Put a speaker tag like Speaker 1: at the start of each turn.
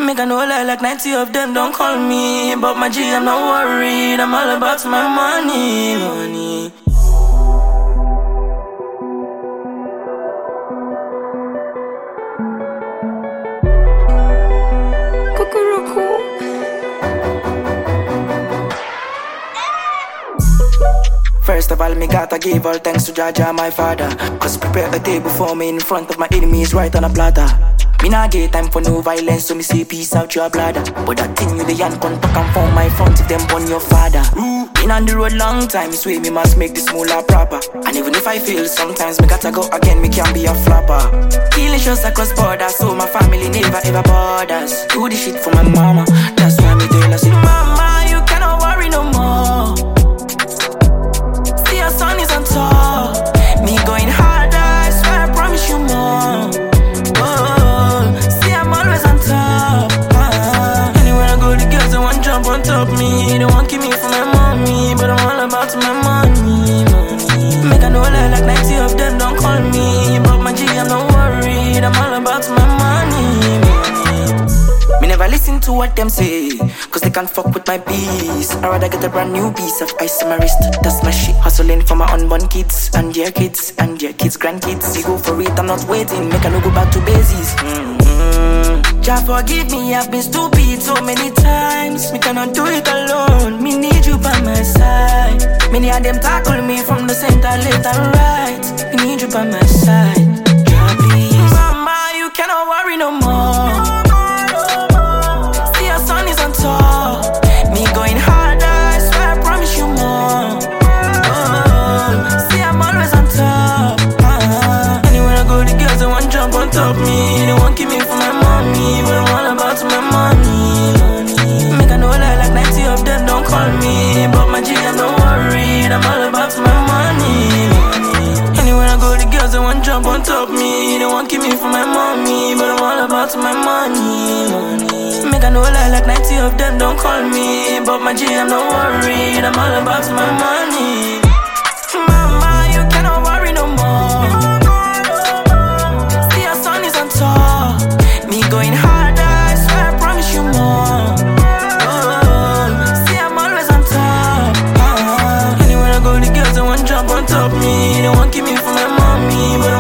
Speaker 1: Make I know like 90 of them don't call me. But my G, I'm not worried. I'm all about my money. First of all, me gotta give all thanks to Jaja, my father. Cause prepare a table for me in front of my enemies right on a platter. Me nah get time for no violence, so me say peace out your bladder. But that thing you the yan con talk and form my front if them burn your father. Been on the road long time, it's way me must make this moolah proper. And even if I fail, sometimes me gotta go again, me can be a flopper. Killing shots across borders, so my family never ever borders. Do this shit for my mama, that's why me tell her, say, Mama, you cannot worry no more. See your son is on top. Me going harder, I swear I promise you more. On top me, they won't keep me from my mommy, but I'm all about my money. Make I know like 90 of them don't call me, but my G, I'm not worried. I'm all about my money. Me never listen to what them say, cause they can't fuck with my peace. I'd rather get a brand new piece of ice on my wrist. That's my shit, hustling for my unborn kids and their kids and their kids' grandkids. They go for it, I'm not waiting. Make I no go back to bases. Jah forgive me, I've been stupid so many times. Me cannot do it alone, me need you by my side. Many of them tackle me from the center, left and right. Me need you by my side, Jah please. Mama, you cannot worry no more. See your son is on top. Me going harder, I swear I promise you more. See I'm always on top. Anywhere I go, the girls they want jump on top me. They won't keep me from my mommy, but I'm all about my money. Make I know like 90 of them don't call me, but my G, I'm not worried. I'm all about my money. Anywhere I go, the girls they want jump on top me. They won't keep me from my mommy, but I'm all about my money. Make I know like 90 of them don't call me, but my G, I'm not worried. I'm all about my money. Mama, you cannot worry no more. See your son is on top. Me going harder, I swear I promise you more. See I'm always on top. Anywhere I go, the girls they want jump on top me. They won't keep me from my mommy, but